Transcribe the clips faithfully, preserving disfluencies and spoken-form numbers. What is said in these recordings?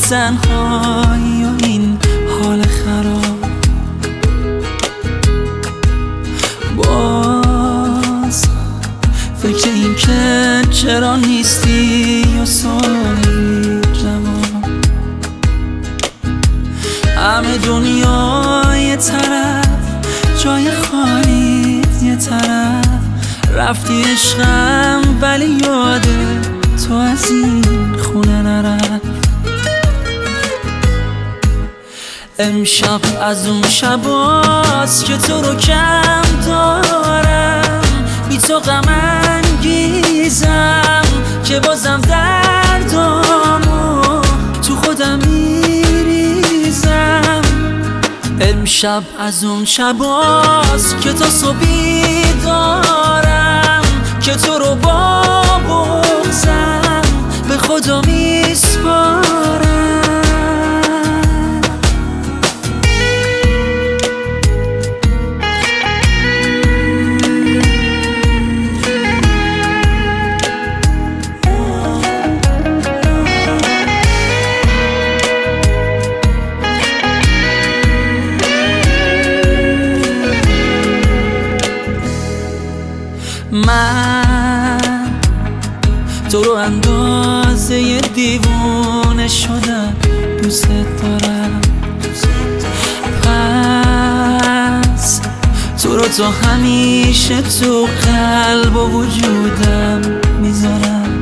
تنهایی و این حال خراب. باز فکر این که چرا نیستی یا سوالی جواب. همه دنیا یه طرف، جای خالی یه طرف. رفتی عشقم ولی یاده تو از این خونه نرفت. امشب از اون شباست که تو رو کم دارم، بی تو غم انگیزم که بازم دردامو تو خودم میریزم. امشب از اون شباست که تا صبحی دارم که تو رو با بغضم به خدا میسپارم. من تو رو اندازه دیوونه شدم، دوست دارم. پس تو رو تا همیشه تو قلب و وجودم میذارم.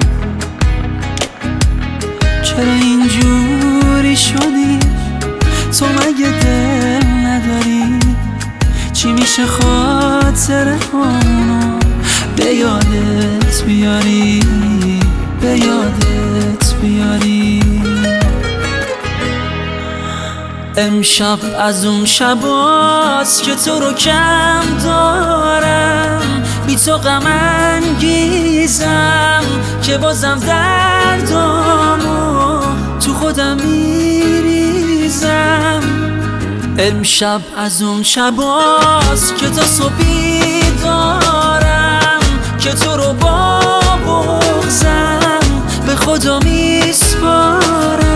چرا اینجوری شدی؟ تو مگه دل نداری؟ چی میشه خاطره هامونو به یادت بیاری، به یادت بیاری؟ امشب از اون شباست که تو رو کم دارم، بی تو غم انگیزم که بازم دردامو تو خودم میریزم. امشب از اون شباست که تا صبحی دارم که تو رو با بغضم به خدا میسپارم.